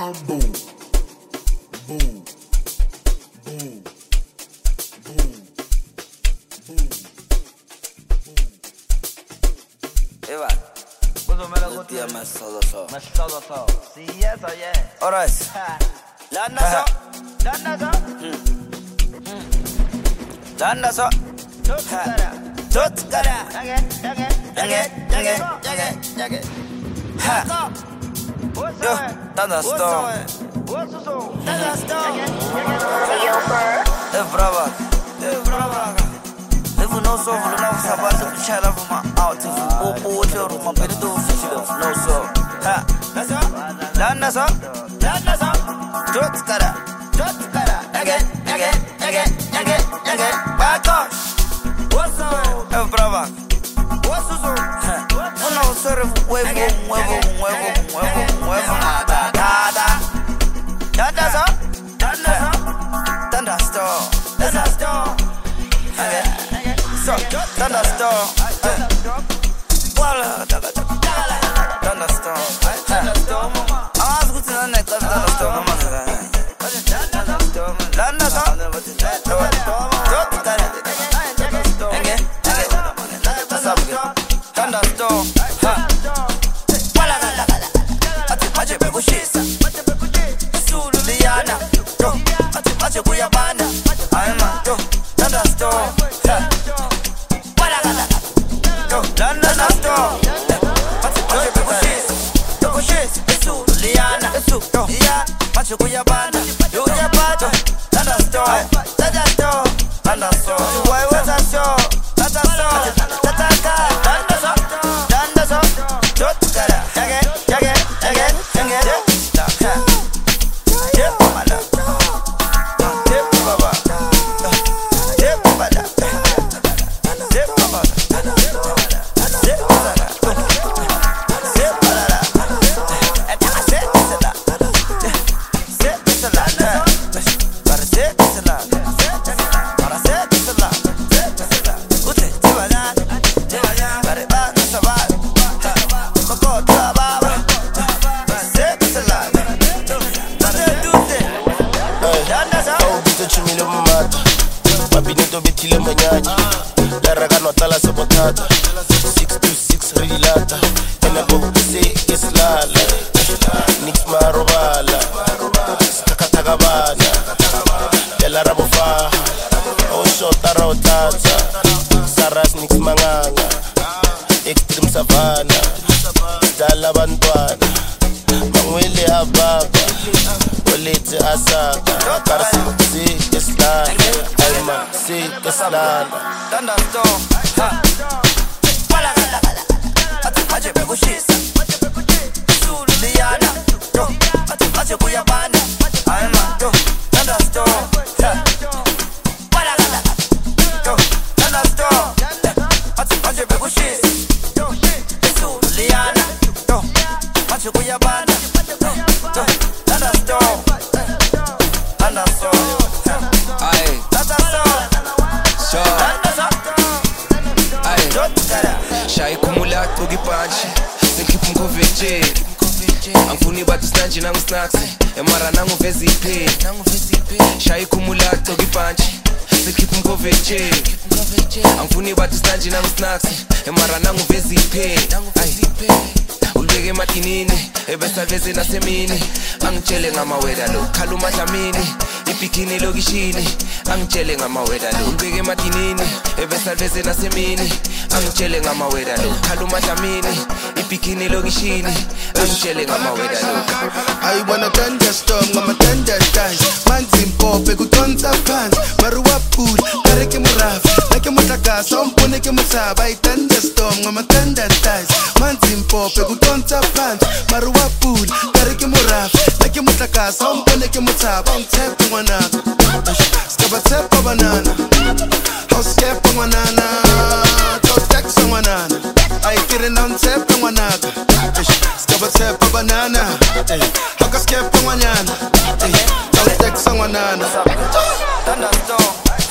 boom, boom, boom, boom, boom. Eva, Buzo me la no gusta. tía más solo. Más solo. Sí, eso, yeah. Alright. Landa so. Tutkara. Yage. Ha. Yo, thunderstorm. Brava. If no so for no sabbat to chala from my out of water from my bed to no so. Ha. Landa so. Tutkara. Again. Back up. What's up? Brava. What's up? No, sort of huevo. Thunderstorm. So, thunderstorm. Thunderstorm. I was good to the neck of thunderstorm. Thunderstorm. Ati kushisa Sulu liana Ati kuyabana Aima Thunderstorm. Thunderstorm. Ati kushisa Sulu liana Ati kuyabana Thunderstorm. Why was I so? Mabinito betile manyanya La raga nota la sabotata 626 rilata Ena boku se islala Nix marobala Skakataka bana Dela rabofa Oshota raotata Saras nix manganga Extreme savana Dala bantwana Mangwele ababa Olete asaka Karasi se islala Aima se islala Thunderstorm. Ati kushisa Sulu liana Ati kuyabana Aima Thunderstorm. Thunderstorm. Ati kushisa Sulu liana Ati kuyabana Thunderstorm. Aye. Shai kumula togi panchi Senkipu mkoveche Angfuni batu snanji nangu snaksi Emara nangu vezi ipe Shai kumula togi panchi Senkipu mkoveche Angfuni batu snanji nangu snaksi Emara nangu vezi ipe Ulbege matinini Ebesa veze na semini Angchele ngama wedalo Kaluma tamini Ipikini logishini Angchele ngama wedalo Ulbege matinini Ebesa veze na semini Angchele ngama wedalo Kaluma tamini Ipikini logishini Angchele ngama wedalo I wanna thunderstorm, ngama thunder dance Manzi mpope kutonza pants Maruwa pool, kareke murafu Nake mutakasa, ompone ke musaba I thunderstorm, ngama thunder dance Manzi mpope kutonza pants Maruwa pool, kareke murafu Nake mutakasa, ompone ke musaba Omtepe mwanaka Skaba tepe banana House kepe mwanana Totexa mwanana I kidding on tepe mwanaka Skaba tepe banana Haka skepe mwanana Totexa mwanana Thunderstorm.